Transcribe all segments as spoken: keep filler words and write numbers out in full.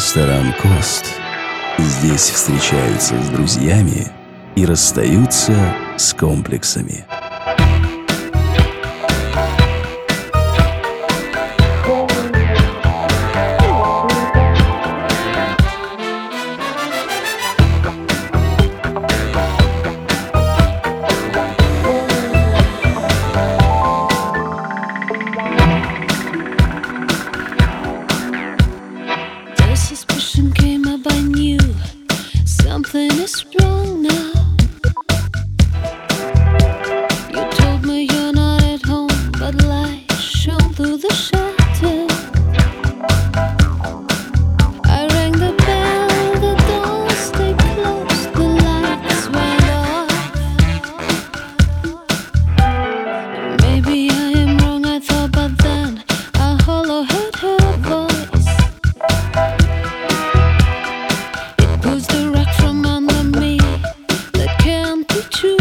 Ресторан «Кост». Здесь встречаются с друзьями и расстаются с комплексами. Something is wrong now. You told me you're not at home, but light shone through the shutter. I rang the bell, the door stayed closed, the lights went off. Maybe I am wrong, I thought, but then I hollow heard her voice. It was the rock from under me that can't be true.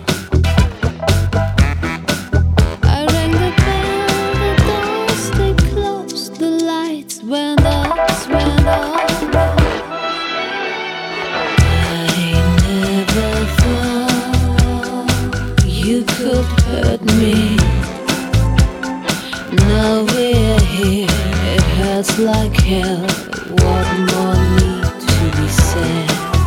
I rang the bell, the door stayed closed, the lights went off, went off. I never thought you could hurt me. Now we're here, it hurts like hell. What more need to be said?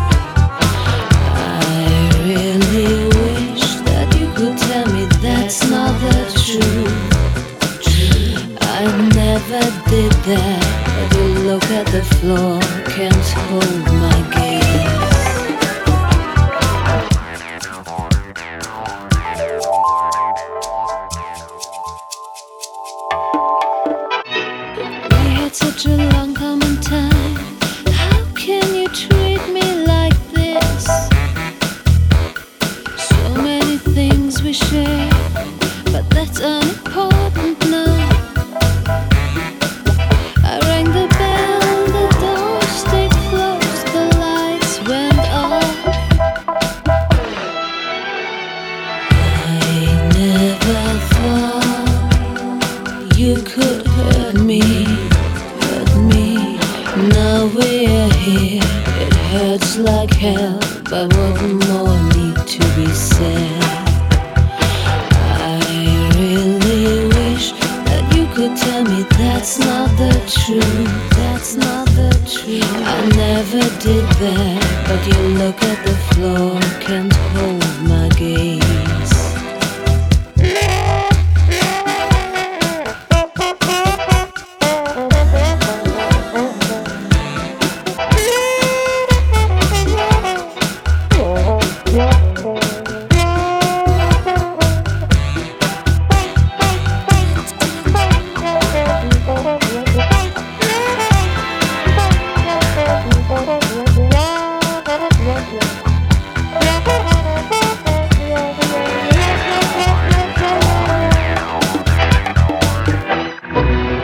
I really wish that you could tell me that's not the truth. I never did that, but you look at the floor, can't hold my gaze. We had such a long common time. How can you treat me like this? So many things we share, but that's unimportant now. I rang the bell, the door stayed closed, the lights went off. I never thought you could hurt me, hurt me. Now we're here, it hurts like hell, but what more need to be said? I really wish that you could tell me that's not the truth, that's not the truth. I never did that, but you look at the floor, can't hold my gaze.